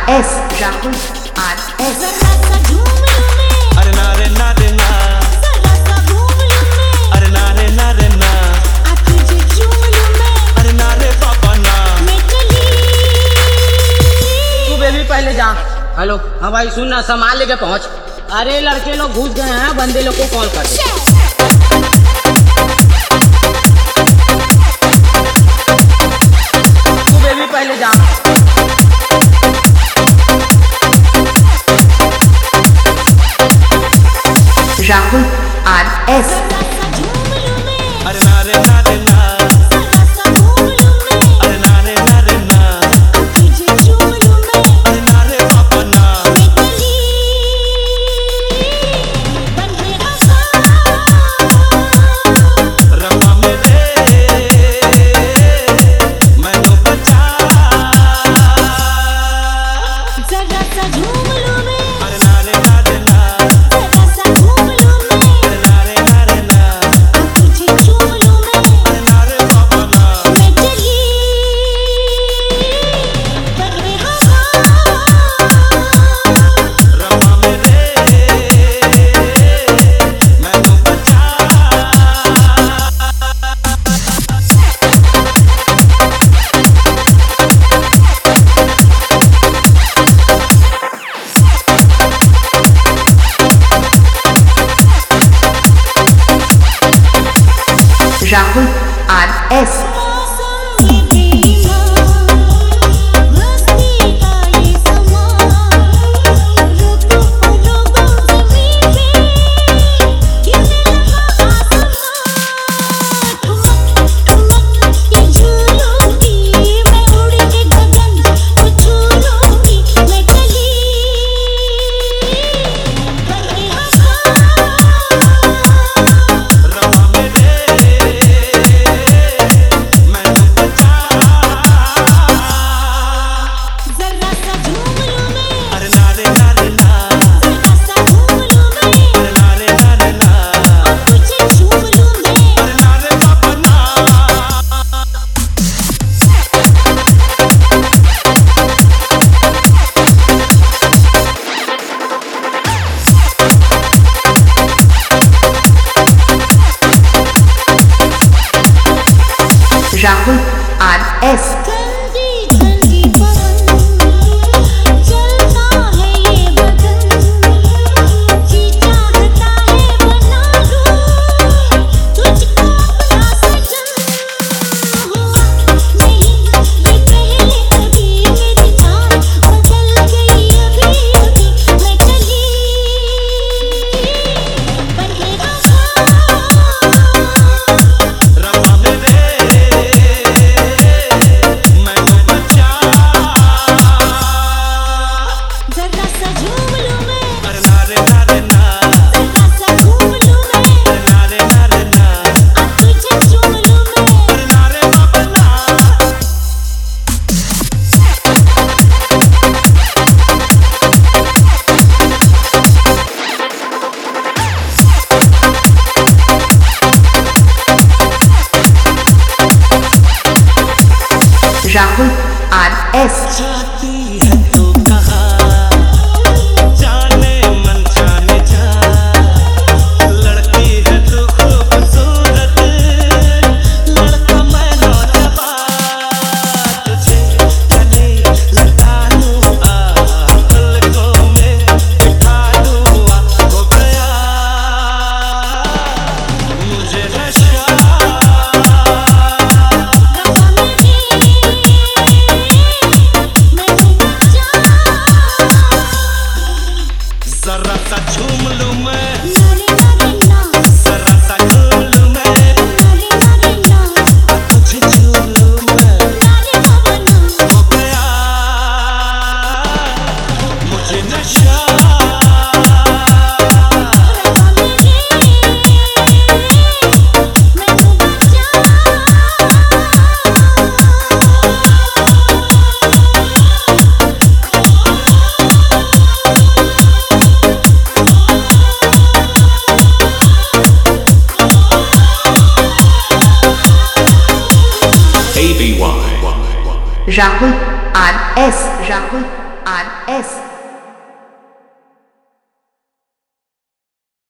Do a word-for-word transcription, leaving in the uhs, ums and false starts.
S Rahul R S. अरे ना रे ना रे ना, अरे ना रे ना रे ना, अरे ना रे बाबा ना। तू बेबी पहले जा। हेलो हाँ भाई सुन ना, सामान लेके पहुंच। अरे लड़के लोग घुस गए हैं, बंदे लोग को कॉल कर दे। तू बेबी पहले जा। Rahul R S. अरे ना रे ना रे ना, अरे ना रे ना रे ना, अरे ना रे बाबा ना। रब्बा मेरे मैनू बचा, जरा सा झूम लूं मैं, अरे ना रे ना रे ना, जरा सा घूम लूं मैं, अरे ना रे ना रे ना, तुझे चूम लूं मैं, अरे ना रे बाबा ना। मैं चली बन रहा रब्बा मेरे मैनू बचा। Rahul R S. मौसम ये बेईमान, मस्ती का ये समा, रुको रुको ज़मीन पे, गिरने लगा आसमां। ठुमक ठुमक ये झूलूंगी, मैं उड़ के गगन को छू लूंगी, मैं चली बन रहा रब्बा मेरे मैनू बचा। जरा सा झूम लूं मैं, अरे ना रे ना रे ना, जरा सा घूम लूं मैं, अरे ना रे ना रे ना, तुझे चूम लूं मैं, अरे ना रे बाबा ना। Rahul R S. ठंडी ठंडी पवन, चलता है ये बदन, जी चाहता है बना लूं तुझको अपना सजन। हुआ नहीं ये पहले कभी, मेरी जान बदल गई अभी अभी, मैं चली बन रहा रब्बा मेरे मैनू बचा। जरा सा झूम लूं मैं, अरे ना रे ना रे ना, जरा सा घूम लूं मैं, अरे ना रे ना रे ना, तुझे चूम लूं मैं, अरे ना रे बाबा ना। Rahul R S. जाती है तो कहाँ, जाने मन जाने जा, लड़की है तू खूबसूरत, लड़का मैं नौजवान, तुझे गले लगा लूं, आ पलकों में बिठा लूं, आ हो गया मुझे नशा। रब्बा मेरे मैनू बचा। जरा सा झूम लूं मैं, नारे नारे ना, जरा सा घूम लूं मैं, नारे नारे ना, तुझे छू लूं मैं, नारे बाबा ना, हो गया मुझे नशा। रब्बा मेरे मैनू बचा। Rahul R S. Rahul R S